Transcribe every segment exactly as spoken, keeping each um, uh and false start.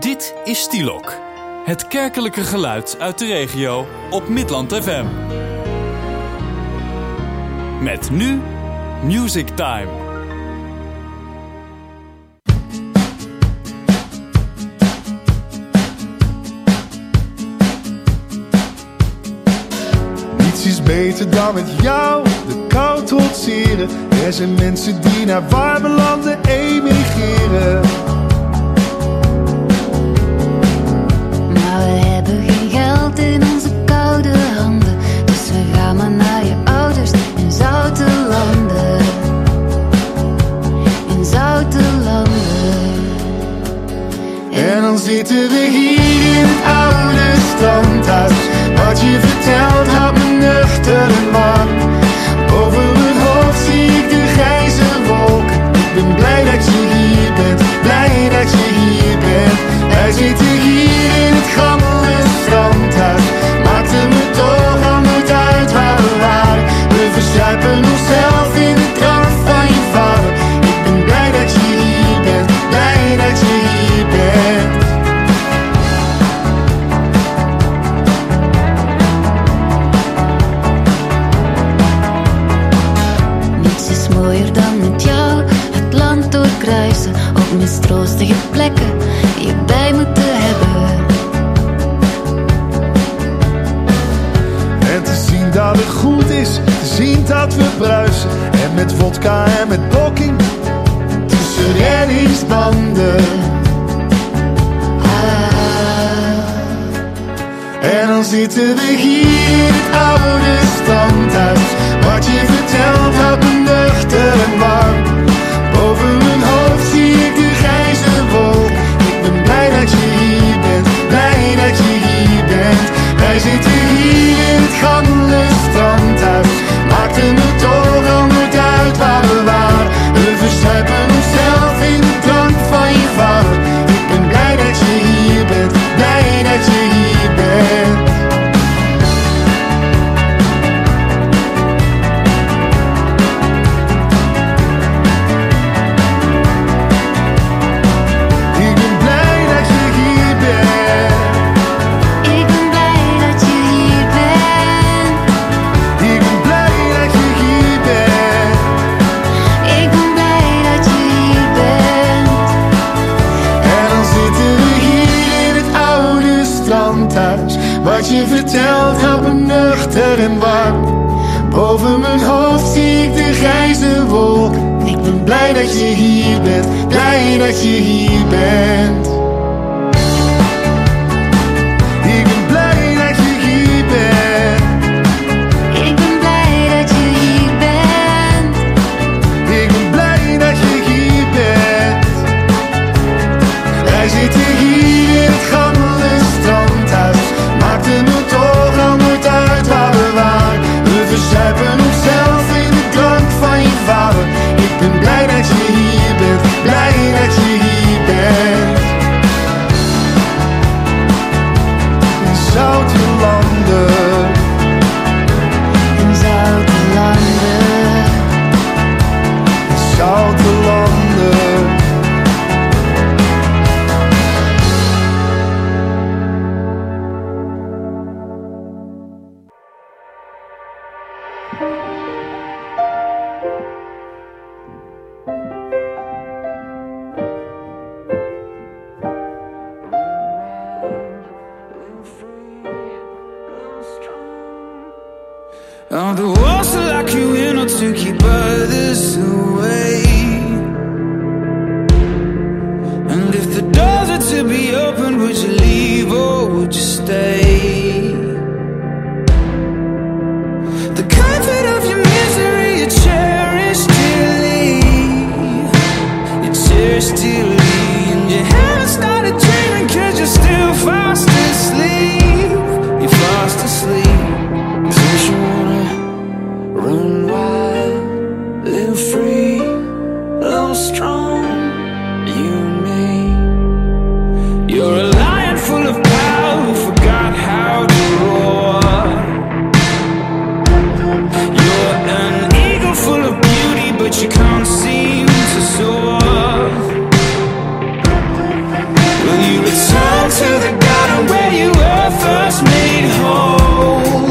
Dit is Stielok, het kerkelijke geluid uit de regio op Midland F M. Met nu Music Time. Niets is beter dan met jou de kou trotseren. Er zijn mensen die naar warme landen emigreren. Maar we hebben geen geld in onze koude handen, dus we gaan maar naar je ouders in zoute landen. In zoute landen. En dan zitten we hier in het oude strandhuis. Wat je vertelt houdt me nuchter en warm. Boven mijn hoofd zie ik de grijze wolken. Ik ben blij dat je hier bent, blij dat je hier bent. Wij zitten hier in het gammele strandhuis. Maakte me toch al nooit uit waar we waren. We verzuipen onszelf in de drank van je vader. Ik ben blij dat je hier bent, blij dat je hier bent. Niets is mooier dan met jou het land doorkruisen, op mistroostige plekken je bij moeten hebben. En te zien dat het goed is, te zien dat we bruisen. En met vodka en met blokking tussen reddingsbanden. Ah. En dan zitten we hier in het oude strandhuis. Wat je vertelt houdt me nuchter en warm. Boven mijn hoofd zie ik de grijze wolk. Ik ben blij dat je hier bent, blij dat je hier bent. Wij zitten hier in het gammele strandhuis. Maakte me toch al nooit uit waar we waren. We verzuipen onszelf in de drank van je vader. Ik ben blij dat je hier bent, blij dat je hier bent. Ik ben blij dat je hier bent. Ik ben blij dat je hier bent. Ik ben blij dat je hier bent. Ik ben blij dat je hier bent. En dan zitten we hier in het oude strandhuis. Wat je vertelt houdt me nuchter en warm. Boven mijn hoofd zie ik de grijze wolk. Ik ben blij dat je hier bent, blij dat je hier bent. Ik ben blij dat je hier bent. Ik ben blij dat je hier bent. Ik ben blij dat je hier bent. Wij zitten hier in het gammele strandhuis. Maakte me toch al nooit uit waar we waren. We verzuipen onszelf in de drank van je vader. Ik ben blij dat je hier bent, blij dat je hier bent. In zoute landen. In zoute landen. Zoute landen. On the walls to lock you in or to keep others away. And if the doors are to be opened, would you leave or would you stay? The comfort of your misery you cherish dearly. You cherish dearly. And you haven't started dreaming cause you're still fast asleep. You're fast asleep. Don't you wanna run wild, live free, love strong, you and me. You're a lion return to the garden where you were first made whole?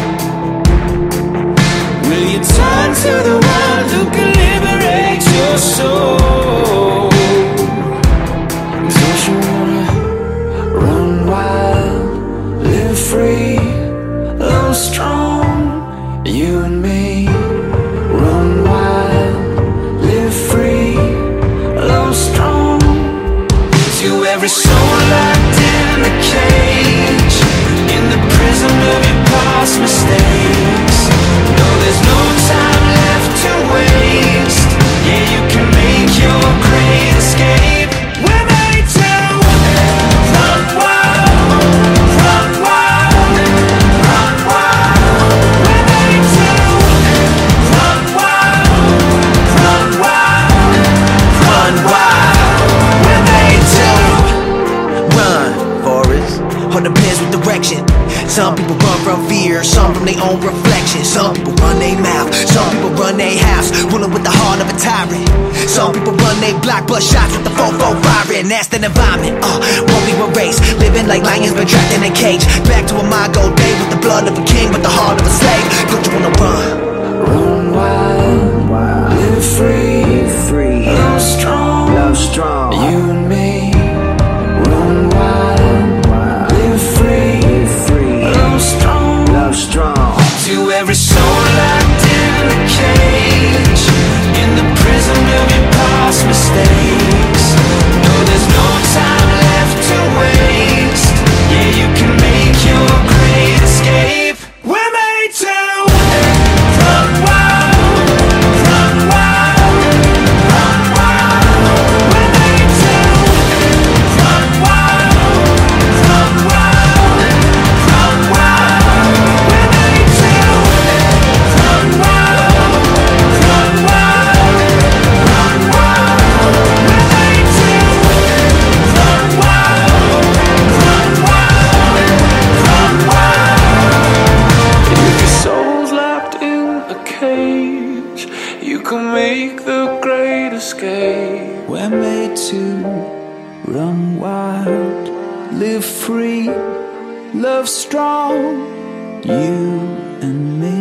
Will you turn to the one who can liberate your soul? Don't you wanna run wild, live free, love strong, you and me? Run wild, live free, love strong. To every soul locked in the cage, in the prison of your past mistakes. No, there's no time left to waste. Yeah, you can make your great escape. We're made to run wild, run wild, run wild. We're made to run wild, run wild, run wild. We're made to run, Forrest. Hold the pins with direction. Some people run from fear, some from their own reflection. Some people run their mouth, some people run their house, ruling with the heart of a tyrant. Some people run their block, blood shots with the four four firing. That's the environment, uh, won't be erased. Living like lions but trapped in a cage. Back to a Mago day with the blood of a king but the heart of a slave. Don't you wanna run? run wild, live free, free, love strong, love strong. You and me, run wild, live free, free, love strong, love strong. To every soul locked in the cage, in the prison of your past mistakes. No, there's no time left to waste. Yeah, you can make your great escape. We're made to run wild, run wild, run wild. We're made to run wild, run wild, run wild. We're made to run wild, run wild, run wild. We're made to run wild, run wild, run wild. If your soul's locked in a cage, you can make the great escape. We're made to run wild, live free, love strong, you and me.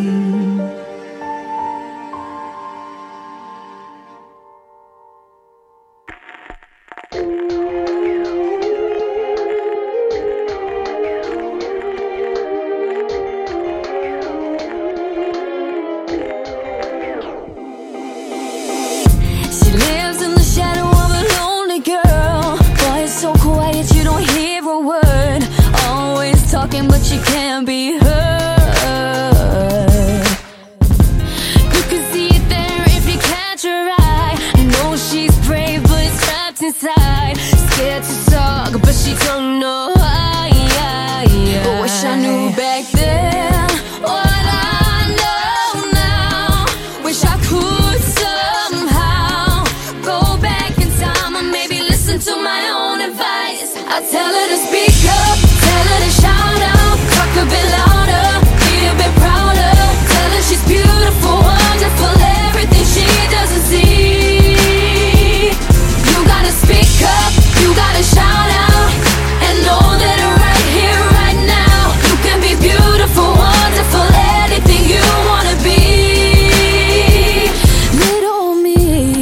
She lives in the shadow of a lonely girl. Boy, it's so quiet, you don't hear a word. Always talking, but she can't be heard. You can see it there if you catch her eye. I know she's brave, but it's trapped inside. Scared to talk, but she don't know why. I wish I knew back then what I know now. Wish I could somehow go back in time and maybe listen to my own advice. I tell her to speak up, tell her to shout out, talk a bit louder, be a bit prouder. Tell her she's beautiful, wonderful, everything she doesn't see. You gotta speak up, you gotta shout out, and know that right here, right now, you can be beautiful, wonderful, anything you wanna be. Little me.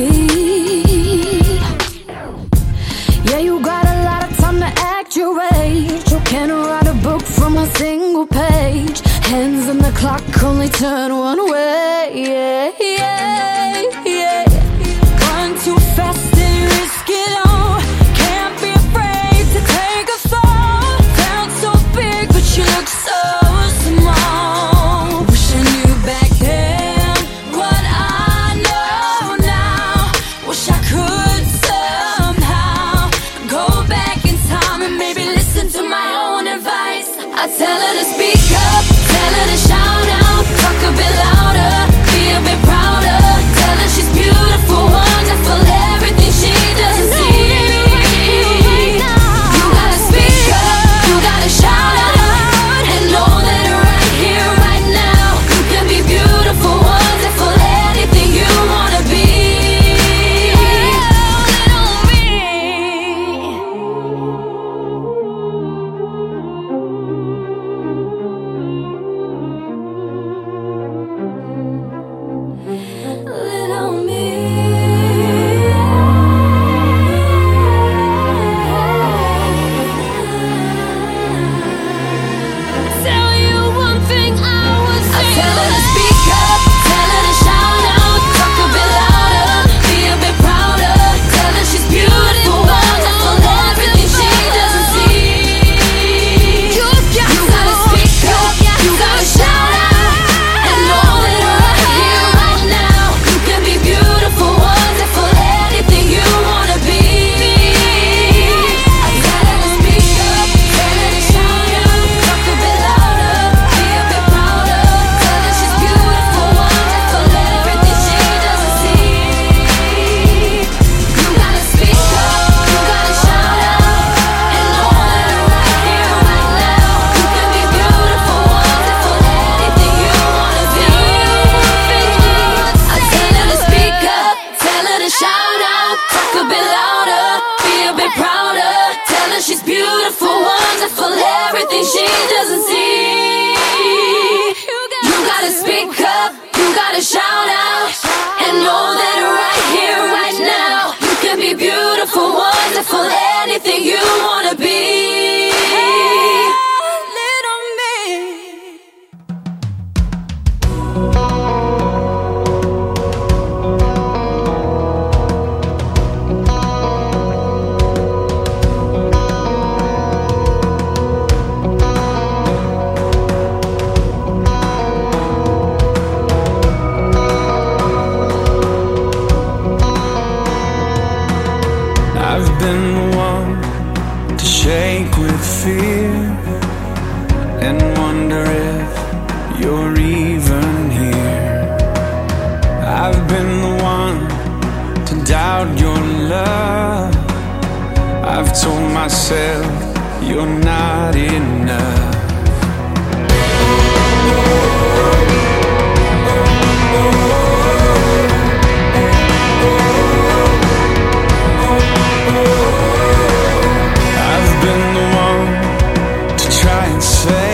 Yeah, you got a lot of time to act your age. You can't write a book from a single page. Hands on the clock only turn one way. Yeah, yeah, yeah. Run too fast and risk it all. Can't be afraid to take a fall. Sound so big, but you look so small. Wish I knew back then what I know now. Wish I could somehow go back in time and maybe listen to my own advice. I tell her to speak up, tell her to shout out, talk a bit louder, be a bit prouder. Tell her she's beautiful, wonderful, everything she doesn't see. You gotta speak up, you gotta shout out, and know that right here, right now, you can be beautiful, wonderful, anything you wanna be. Little me. beautiful, wonderful, everything she doesn't see. You gotta speak up, you gotta shout out, and know that right here, right now, you can be beautiful, wonderful, anything you wanna be. Little me. I've been the one to shake with fear and wonder if you're even here. I've been the one to doubt your love. I've told myself you're not enough. I've been the one to try and say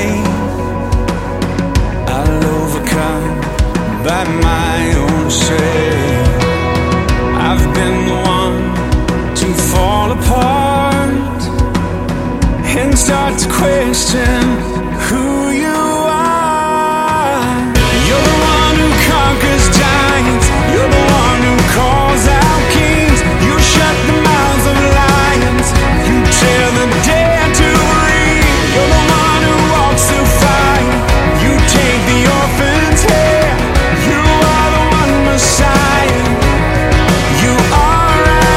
I'll overcome by my own strength. I've been the one to fall apart and start to question who you are. You're the one who conquers giants. You're the one who calls out kings. You shut the mouths of lions. You tear the dead to breathe. You're the one who walks through fire. You take the orphan's hair. You are the one Messiah. You are I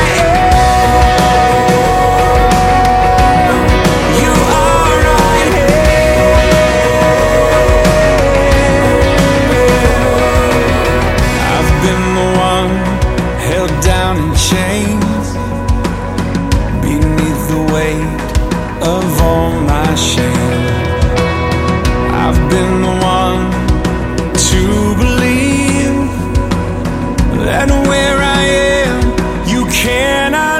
am. You are I am. I've been the one held down in chains beneath the weight of all my shame. I've been the one to believe that where I am, you cannot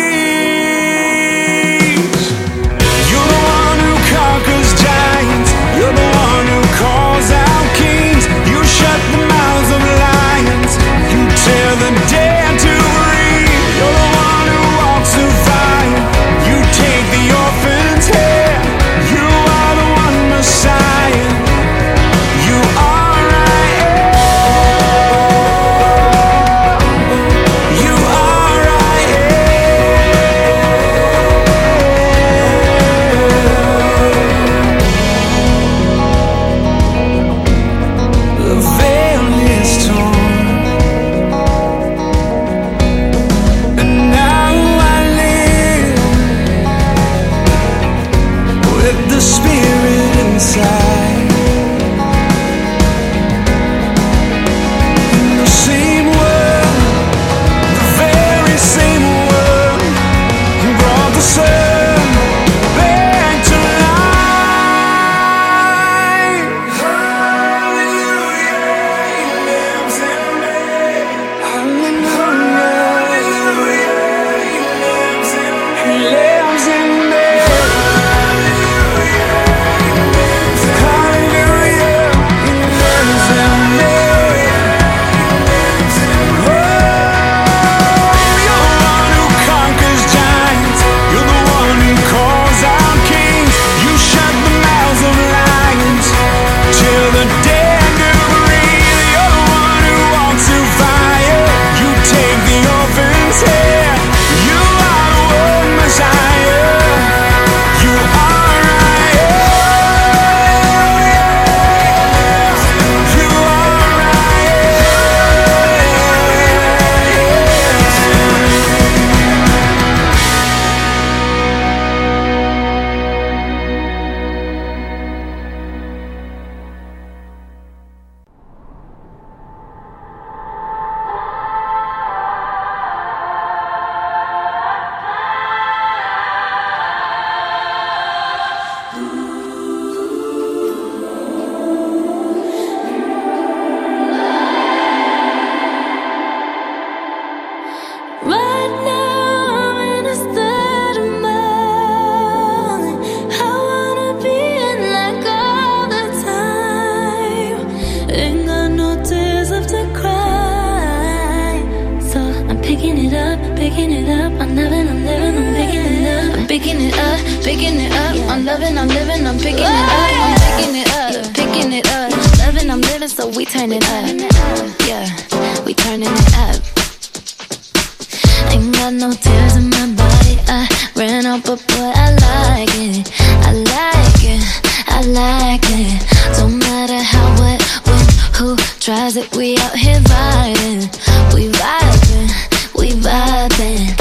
reach. You're the one who conquers giants. You're the one who calls out kings. You shut the mouths of lions. You tear the dead to breathe. You're the one who walks through fire. You take the orphan's hair. You are the one Messiah. You are I am. You are I am. The veil is torn, and now I live with the Spirit inside. In the same world, the very same world who brought the sun back to life. Hallelujah, He lives in me. Hallelujah, He lives in me. He lives in me. Hallelujah, He lives in me. picking it up. I'm loving, I'm living, I'm picking it up. I'm picking it up, picking it up. Loving, I'm living, so we turn it up. Yeah, we turning it up. Ain't got no tears in my body. I ran out, but boy, I like it. I like it, I like it. Don't matter how, what, when, who tries it. We out here vibing, we vibing, we vibing.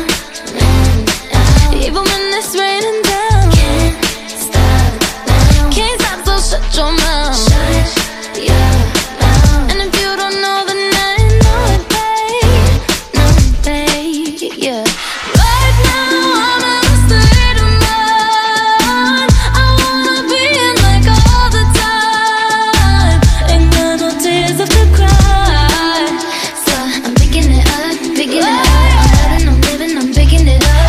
Even when it's raining down, can't stop now. Can't stop, so shut your mouth. Shut your mouth. And if you don't know, then I know it, babe. No, babe, yeah. Right now, I'm in a state of mind. I wanna be in like all the time. Ain't got no tears left to cry. So I'm picking it up, picking it up. I'm loving, I'm living, I'm picking it up.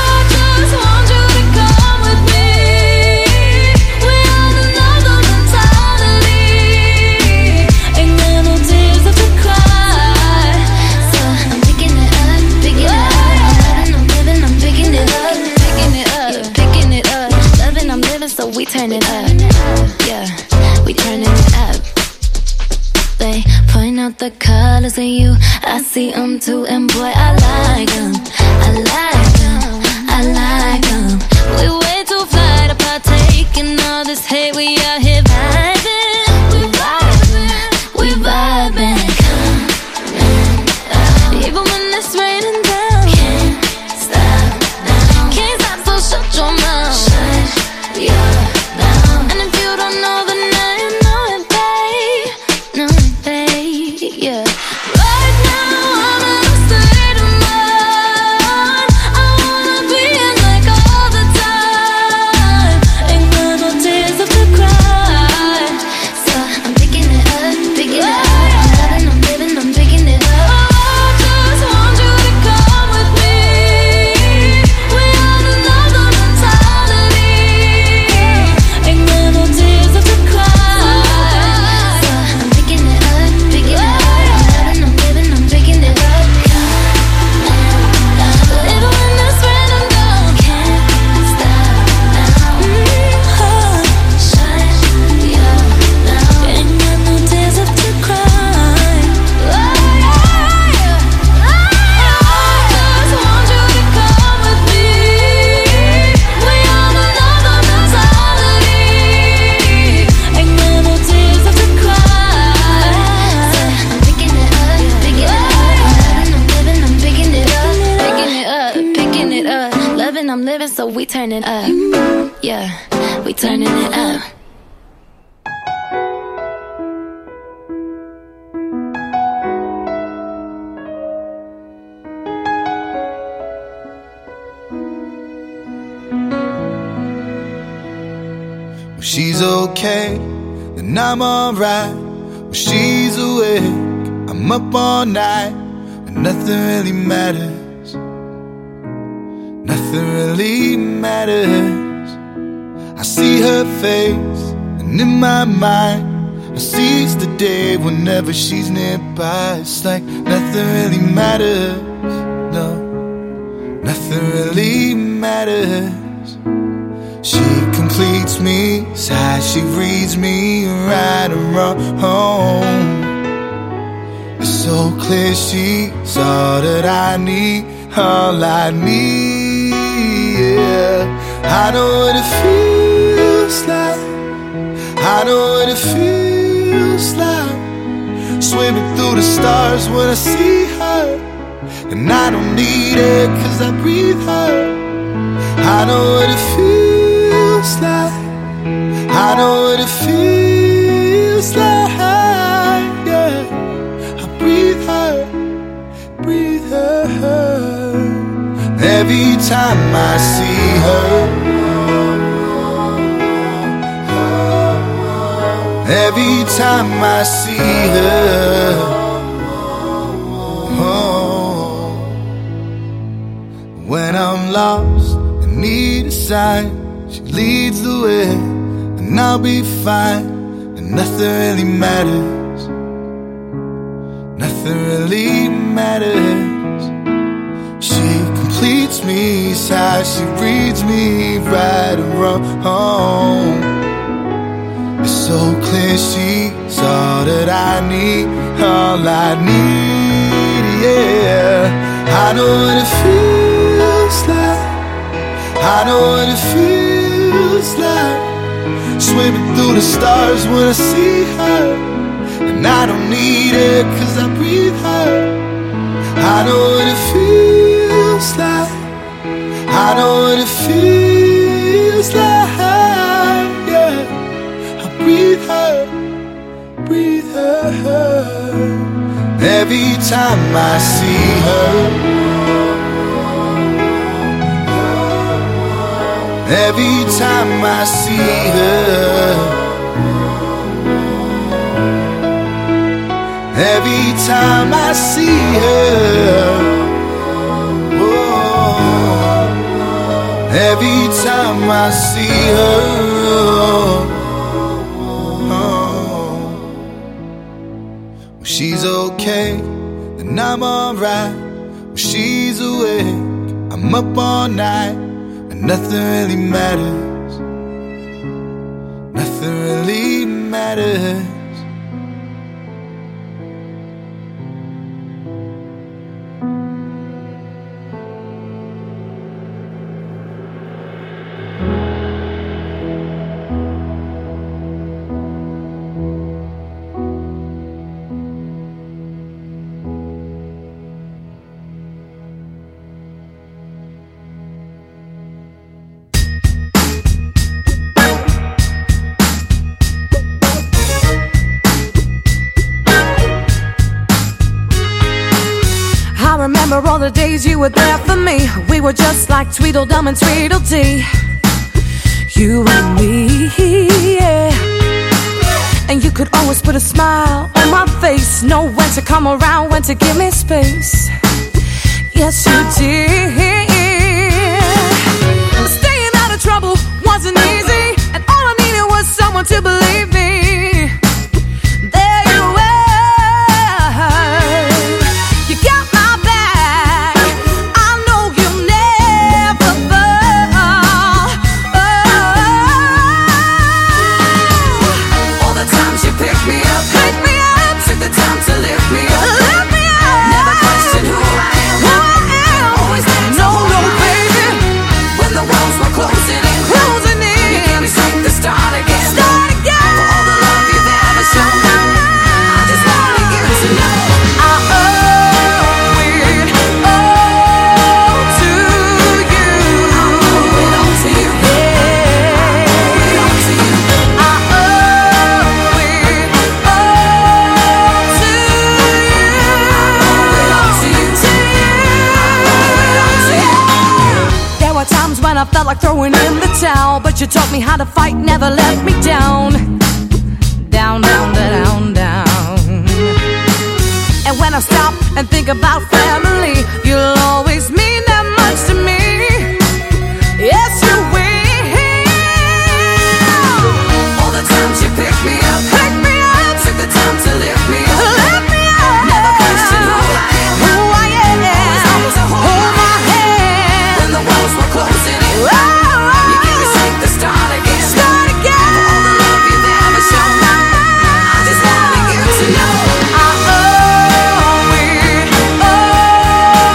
We turn it up, yeah, we turning it up. They point out the colors in you, I see them too, and boy, I like them, I like them, I like them. We way too fly to partake in all this hate, we out here vibing, we vibing, we vibing. Even when it's raining down, can't stop now. Can't stop, so shut your mouth. Shut your I'm living, so we turn it up. Yeah, we turning it up. When she's okay, then I'm alright. When she's awake, I'm up all night. When nothing really matters. Nothing really matters. I see her face, and in my mind I seize the day whenever she's nearby. It's like nothing really matters. No, nothing really matters. She completes me, sighs, she reads me right and wrong. It's so clear she's all that I need, all I need. Yeah, I know what it feels like. I know what it feels like. Swimming through the stars when I see her. And I don't need it cause I breathe her. I know what it feels like. I know what it feels like. Yeah, I breathe her, breathe her. Every time I see her, every time I see her, oh, when I'm lost and need a sign, she leads the way, and I'll be fine, and nothing really matters, nothing really matters. She completes completes me, it's how she reads me right and wrong. It's so clear she's all that I need, all I need, yeah. I know what it feels like, I know what it feels like, swimming through the stars when I see her. And I don't need it cause I breathe her. I know what it feels like, I know what it feels like, yeah. I breathe her, breathe her. Every time I see her, every time I see her, every time I see her, oh, every time I see her, oh. When she's okay, then I'm alright. When she's awake, I'm up all night, and nothing really matters, nothing really matters. Remember all the days you were there for me. We were just like Tweedledum and Tweedledee, you and me, yeah. And you could always put a smile on my face, know when to come around, when to give me space. Yes, you did. Staying out of trouble wasn't easy, and all I needed was someone to believe me. There you were, you got my back. I know you'll never fall. Oh, all the times you picked me up, picked me up, took the time to lift me up, lift me up. Never questioned who I am, who I am. Always had no, no, baby. When the walls were closing in, closing in, you gave me strength to start again, start again. For all the love you've ever shown, I just wanna give it to you. I owe it all to you. I owe it all to you. Yeah, I owe it all to you. I owe it all to you. I owe it all to you. To you. I owe it all to you. There were times when I felt like throwing in the towel, but you taught me how to fight, never let me down. Down, down, down, down. And when I stop and think about family, you'll always mean that much to me. Yes, you will. All the times you picked me up, picked me up, took the time to lift me up, lift me up. Never questioned who I am, who I am. Always, always to hold my hand. When the walls were closing in, oh, you gave me strength to start again, start again. For all the love you've ever shown, I just wanna give it to you. I owe it all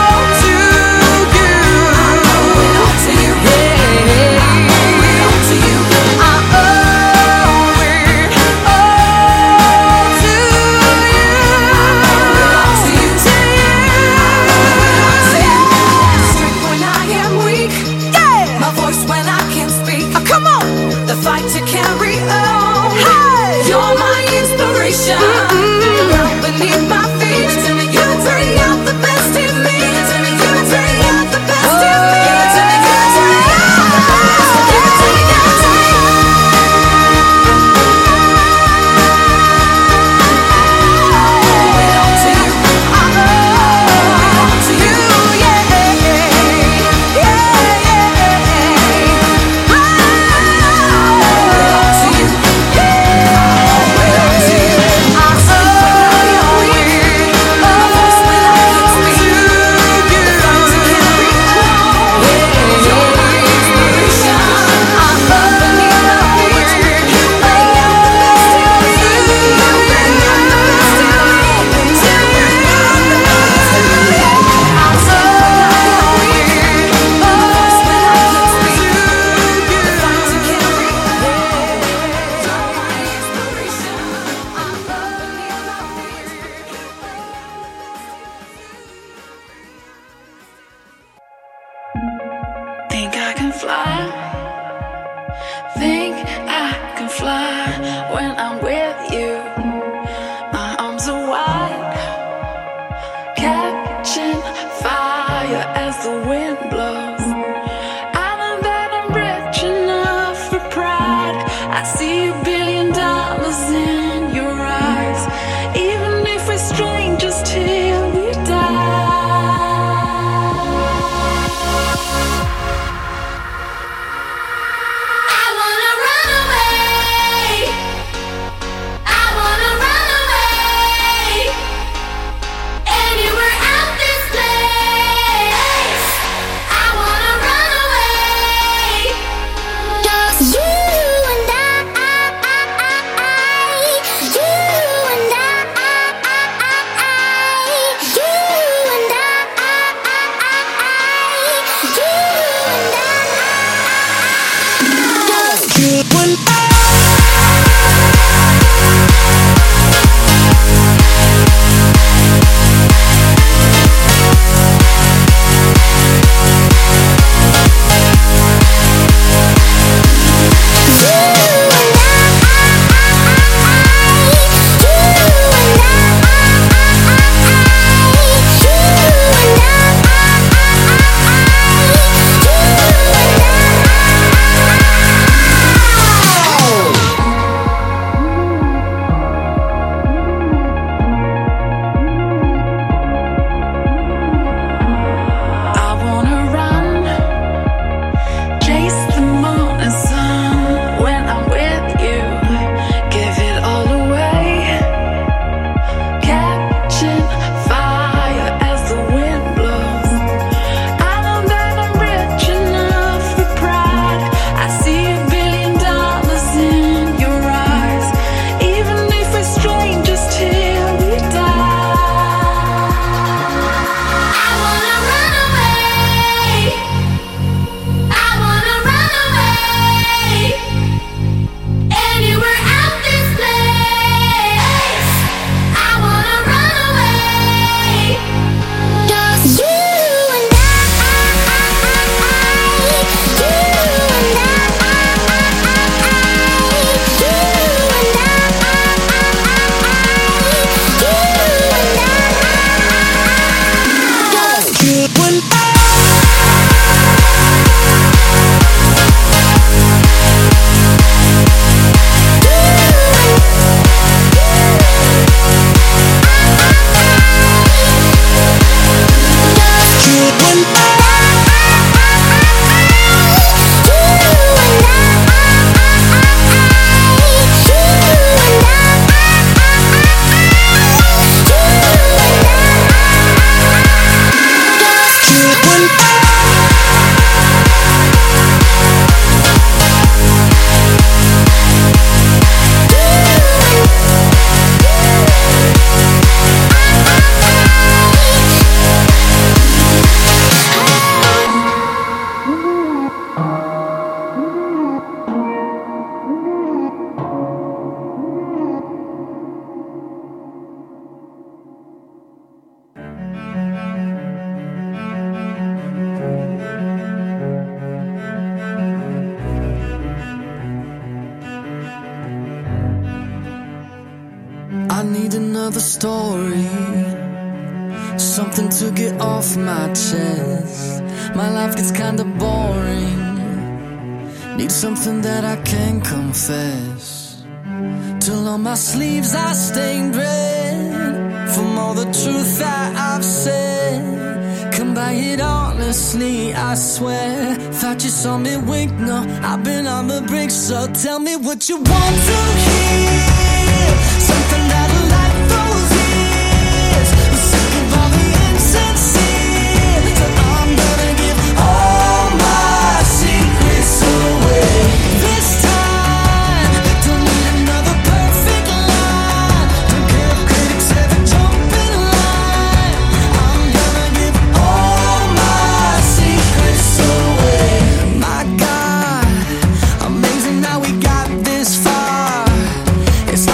Think I can fly when I'm with you. My arms are wide, catching fire as the wind blows. I know that I'm rich enough for pride. I see a billion dollars in your eyes, even if we're strangers till we die. I need another story, something to get off my chest. My life gets kinda boring, need something that I can confess. Till on my sleeves I stained red from all the truth that I've said. Come by it honestly, I swear. Thought you saw me wink, no, I've been on the brink. So tell me what you want to hear, something that'll light those ears. I'm sick of all the insincere, so I'm gonna give all my secrets away. This time, don't need another perfect line. Don't care if critics ever jump in line. I'm gonna give all my secrets away. My God, amazing how we got this far. It's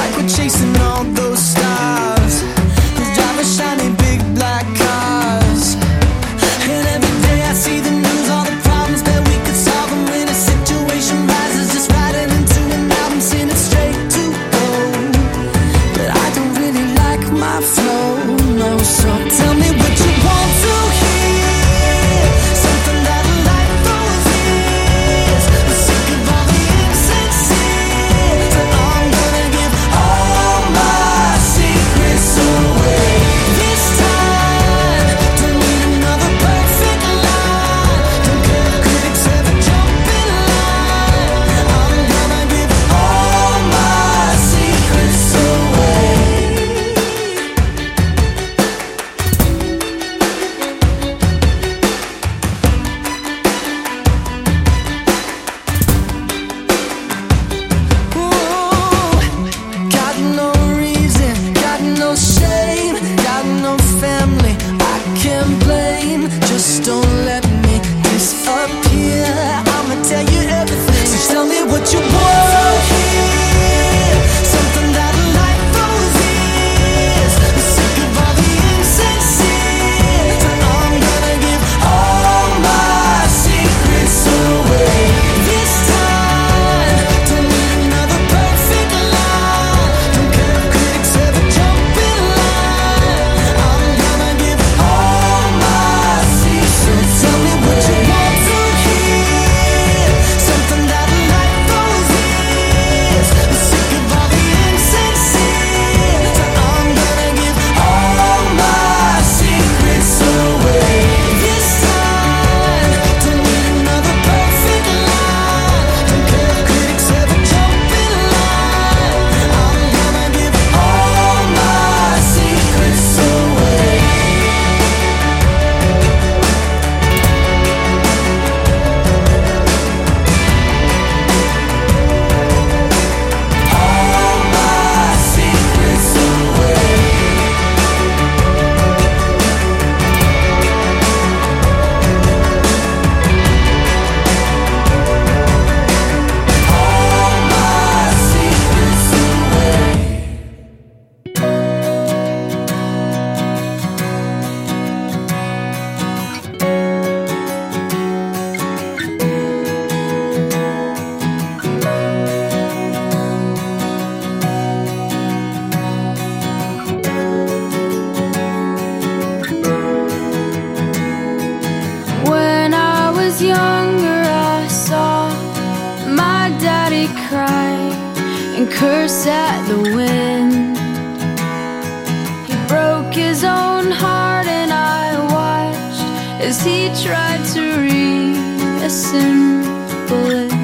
daddy cry and curse at the wind. He broke his own heart and I watched as he tried to reassemble it.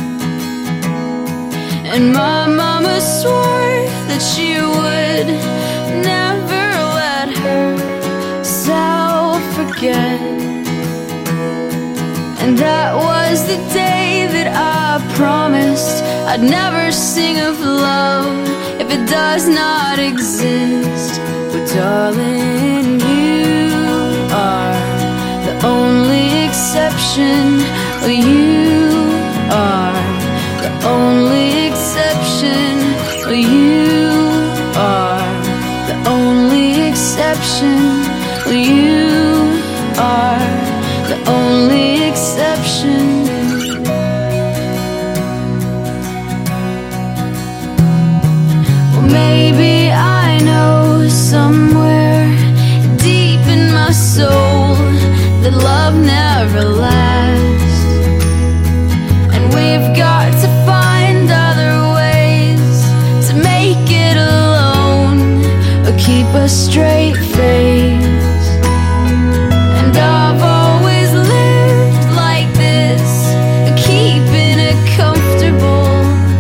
And my mama swore that she would never let herself forget. And that was the day that I promised I'd never sing of love if it does not exist. But darling, you are the only exception. You are the only exception. You are the only exception. You are the only exception. Well, maybe I know somewhere deep in my soul that love never lasts, and we've got to find other ways to make it alone or keep a straight face. And I've always lived like this, keeping a comfortable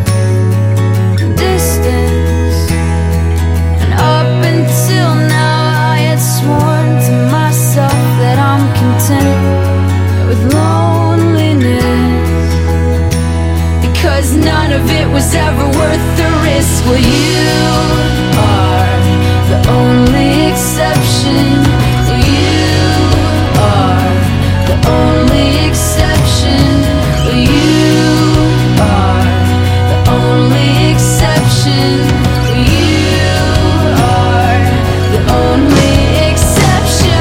distance. And up until now I had sworn to myself that I'm content with loneliness, because none of it was ever worth the risk. Well, you are the only exception. You are the only exception. You are the only exception. You are the only exception.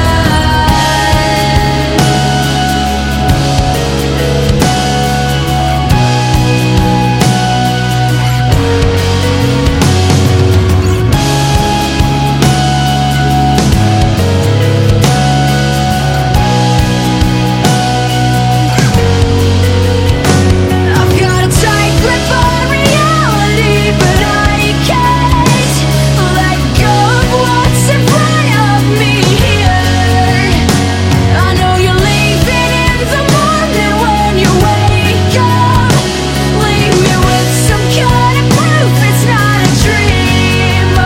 I've got a tight grip on reality, but I can't let go of what's in front of me here. I know you're leaving in the morning when you wake up. Leave me with some kind of proof it's not a dream. Oh.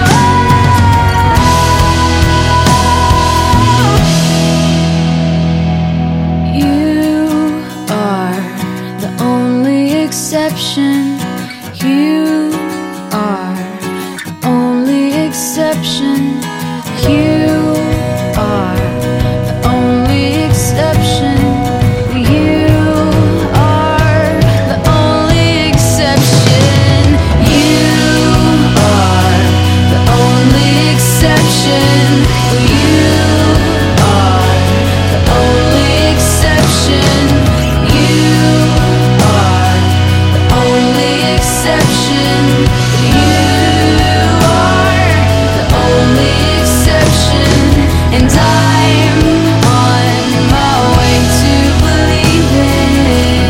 You are the only exception. You are the only exception. You are the only exception. You are the only exception. You are the only exception. You are the only exception. You are the only exception. You are the only exception. And I'm on my way to believing.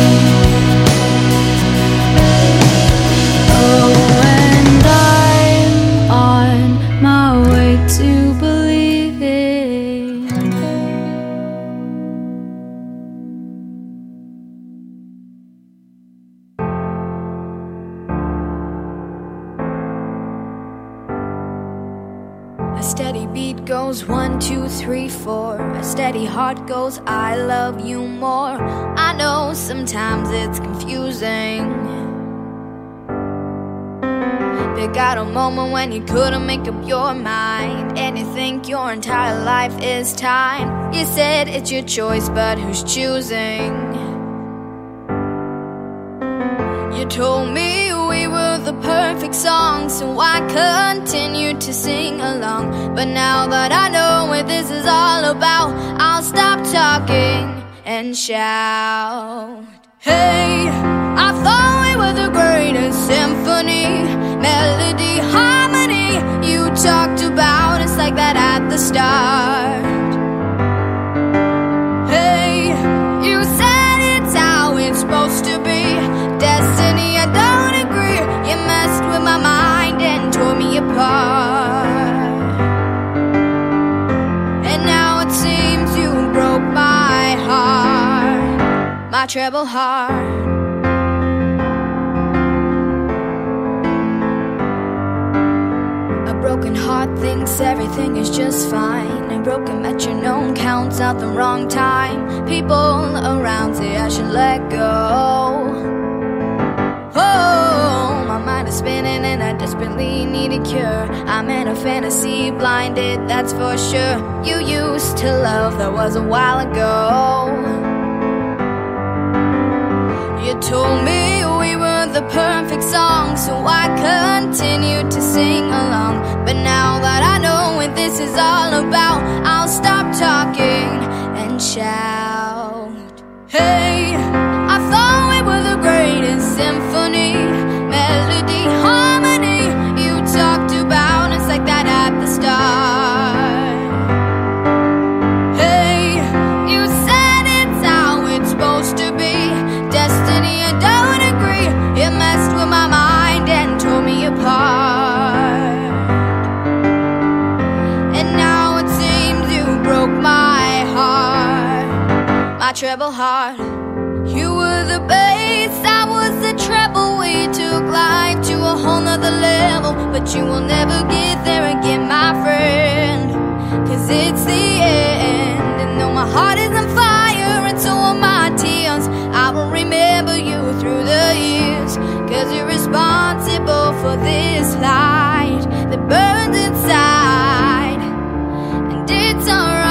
Oh, and I'm on my way to believing. A steady beat goes one, two, three, four. A steady heart goes, I love you more. I know sometimes it's confusing. Pick out a moment when you couldn't make up your mind, and you think your entire life is time. You said it's your choice, but who's choosing? You told me we were the perfect song, so I continued to sing along. But now that I know what this is all about, I'll stop talking and shout. Hey, I thought we were the greatest symphony, melody, harmony. You talked about us like that at the start. Hey, you said it's how it's supposed to be, destiny. treble heart. A broken heart thinks everything is just fine. A broken metronome counts out the wrong time. People around say I should let go. Oh, my mind is spinning and I desperately need a cure. I'm in a fantasy blinded, that's for sure. You used to love, that was a while ago. You told me we were the perfect song, so I continued to sing along. But now that I know what this is all about, I'll stop talking and shout. Hey, I thought we were the greatest symphony, melody, harmony you talked about. It's like that at the start. Hey, you said it's how it's supposed to be. Destiny, I don't agree. It messed with my mind and tore me apart. And now it seems you broke my heart, my treble heart. You were the bass, I was the treble. We took life to a whole nother level. But you will never get there again, my friend, 'cause it's the end. And though my heart is on fire and so are my tears, I will remember you through the years. 'Cause you're responsible for this light that burns inside. And it's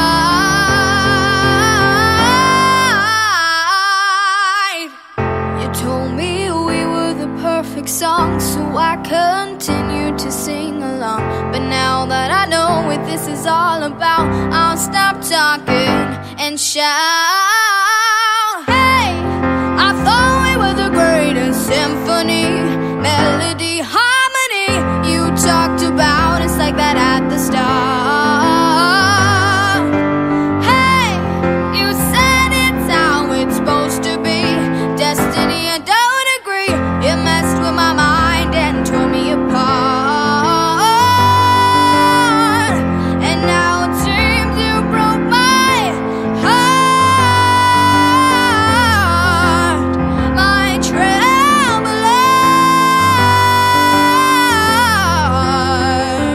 alright. You told me we were the perfect song, so I continued to sing along. But now that I know what this is all about, I'll stop talking and shout. Hey, I thought we were the greatest symphony, melody, harmony you talked about. It's like that at the start. Hey, you said it's how it's supposed to be. Destiny, I don't agree. It messed with my mind and tore me apart. And now it seems you broke my heart, my treble heart.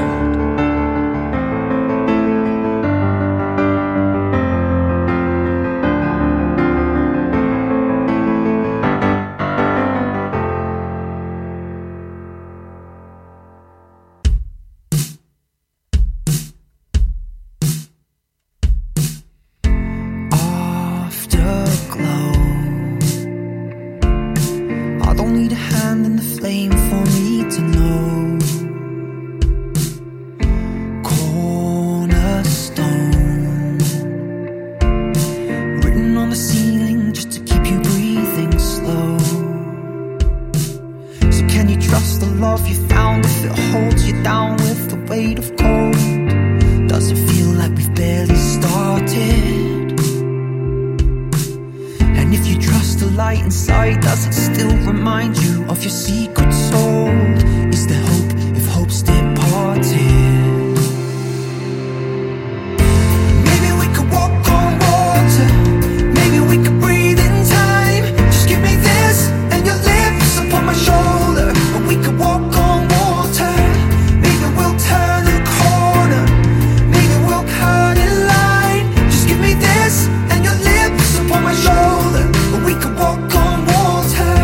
Afterglow. I don't need a hand in the flame for me to know. Cornerstone written on the ceiling just to keep you breathing slow. So can you trust the love you found if it holds you down with the weight of cold? Does it feel like we've barely started? And if you trust the light inside, does it still remind you of your secret soul? Is there hope if hope's departed? Maybe we could walk on water. Maybe we could breathe in time. Just give me this and your lips upon my shoulder, and we could walk on water. Maybe we'll turn a corner. Maybe we'll cut in line. Just give me this and your lips upon my shoulder, and we could walk on water.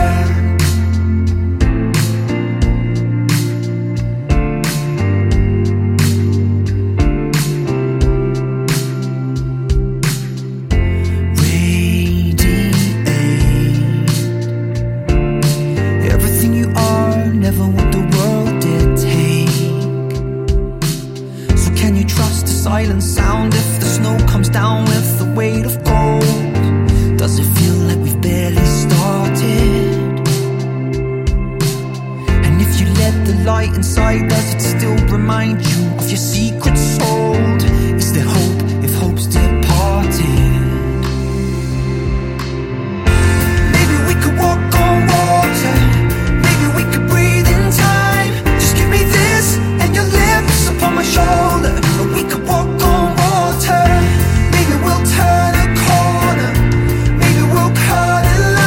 Radiate everything you are, never what the world did take. So can you trust the silent sound if the snow comes down with the weight of gold? Does it feel like we've barely started? And if you let the light inside, does it still remind you of your secret soul? Is there hope if hope's departed? Maybe we could walk on water. Maybe we could breathe in time. Just give me this and your lips upon my shoulder, and we could walk on water. Maybe we'll turn a corner. Maybe we'll cut a line.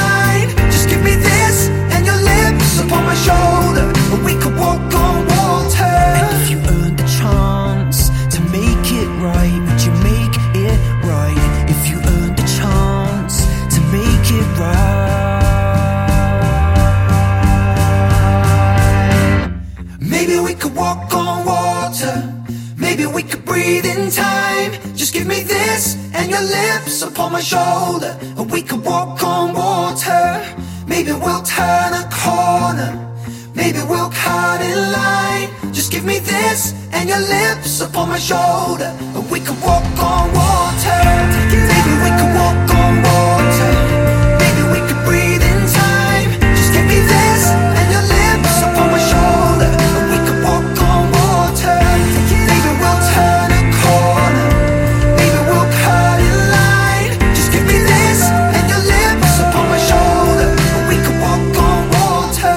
breathe in time. Just give me this and your lips upon my shoulder, and we could walk on water. Maybe we'll turn a corner, maybe we'll cut in line. Just give me this and your lips upon my shoulder, and we could walk on water. Maybe we could walk on water. Maybe we could breathe in time. Just give me this and your lips upon my shoulder, and we could walk on water. Maybe we'll turn a corner, maybe we'll cut in line. Just give me this and your lips upon my shoulder, and we could walk on water.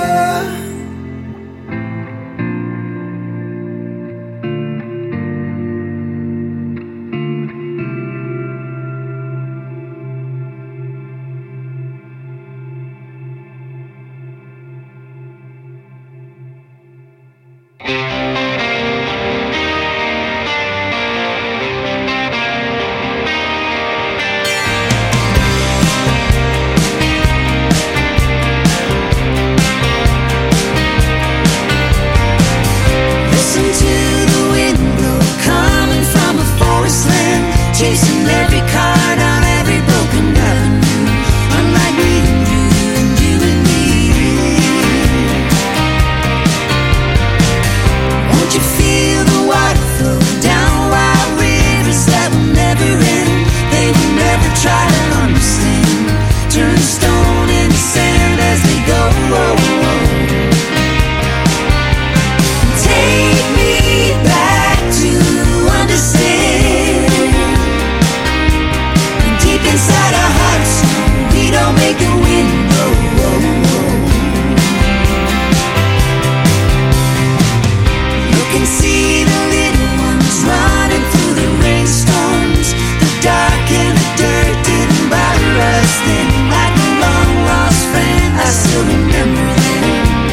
Listen to the wind blow coming from a forest land, chasing every car down every broken avenue. Unlike me and you and you and me. Won't you feel the water flow down wild rivers that will never end? They will never try to understand. Turn stone into sand as they go. Take me back to understand. Deep inside our hearts, we don't make the wind blow. Look and see the little ones running through the rainstorms. The dark and the dirt didn't bother us then. Like a long lost friend, I still remember them.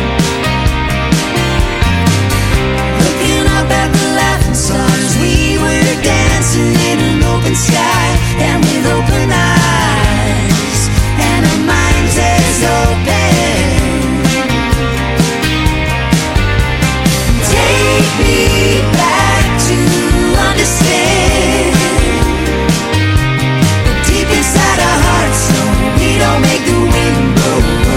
Looking up at the laughing stars, we were dancing in an open sky and with open eyes, and our minds as open. Take me back to understand. Deep inside our hearts, so we don't make the wind blow.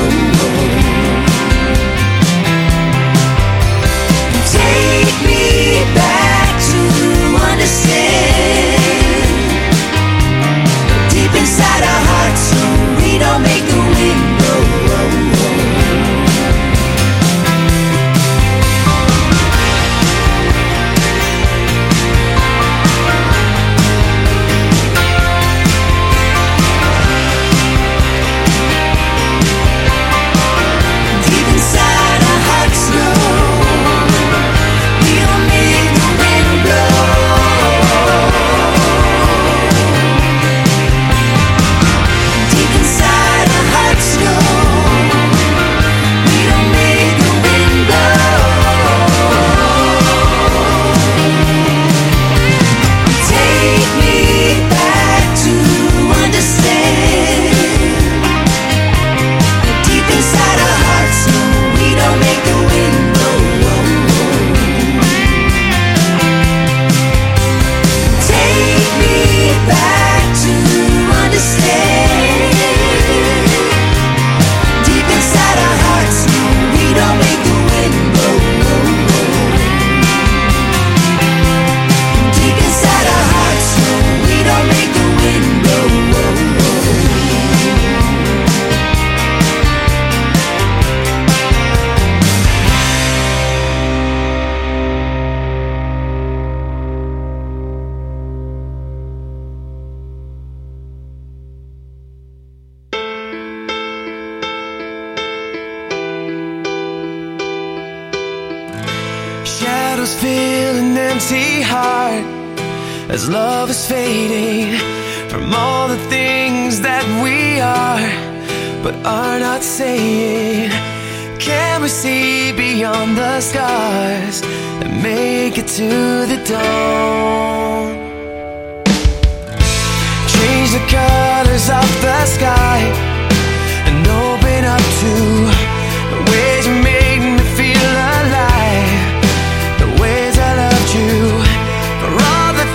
Take me back to understand. Deep inside our hearts, so we don't make the wind blow. Deep inside our hearts, no, we don't make the wind blow. Deep inside our hearts, no, we don't make the wind blow. Take me back to understand. Deep inside our hearts, no, we don't make the wind blow. Take me back to understand. Deep inside our hearts, no, we don't make the wind blow. Deep inside our hearts, no, we don't make the wind blow. Shadows fill an empty heart as love is fading from all the things that we are but are not saying. Can we see beyond the scars and make it to the dawn? Change the colors of the sky and open up to the ways you made me feel alive, the ways I loved you for all the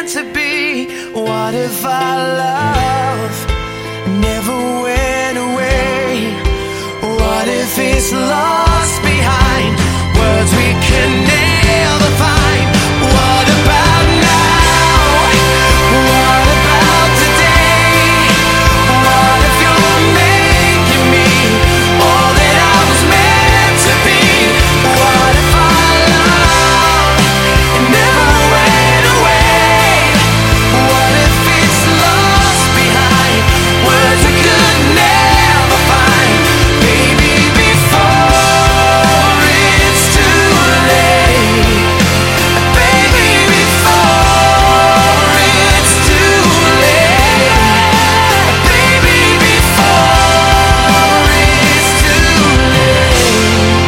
to be? What if our love never went away? What if it's lost behind words we can never find? What about now? What about today? What if you're making me all that I was meant to be? What if our love never went away? What if it's lost behind words we could never find? Baby, before it's too late. Baby, before it's too late. Baby, before it's too late.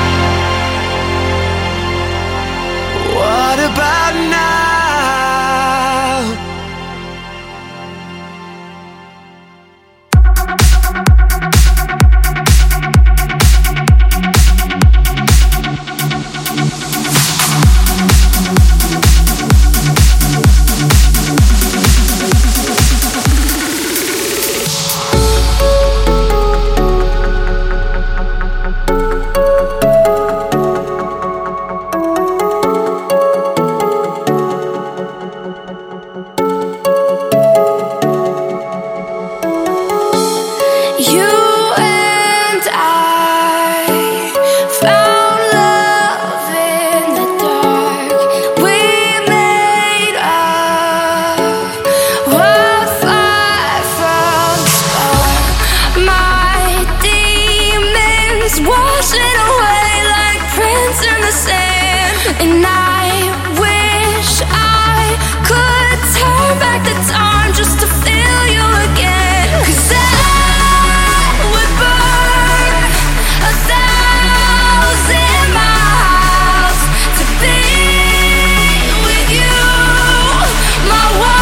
What about now? You and I found love in the dark. We made a wildfire from the spark. My demons washing away like prints in the sand. And I wish I could turn back the time just to feel you again. 'Cause I would burn a thousand miles to be with you, my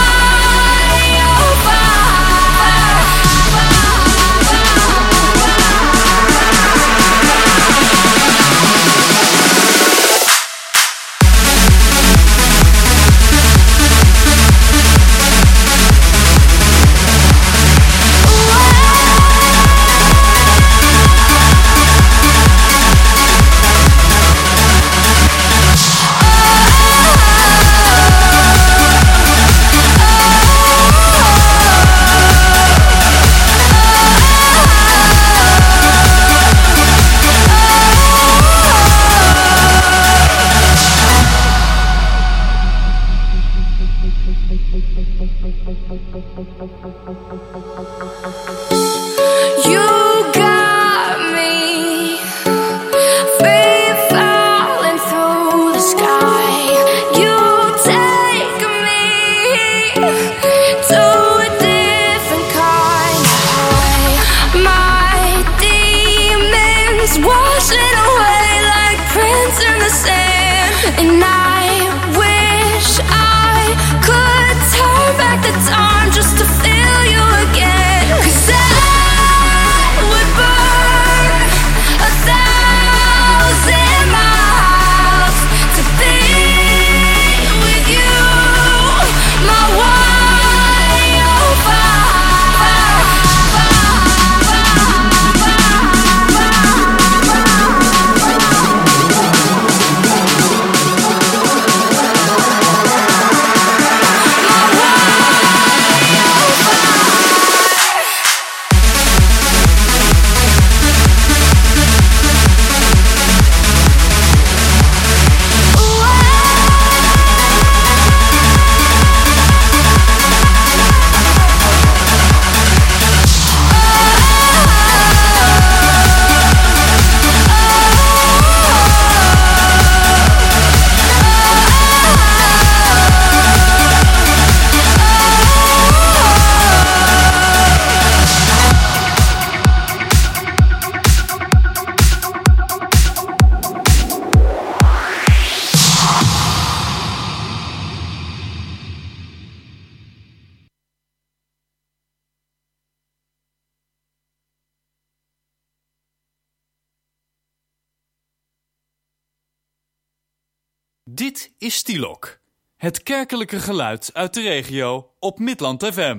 You got me free falling through the sky. You take me to a different kind of high. My demons washing away like prints in the sand. And I wish I could turn back the time just to feel you again. 'Cause I would burn a thousand miles to be with you, my Dit is Stilok. Het kerkelijke geluid uit de regio op Midland F M.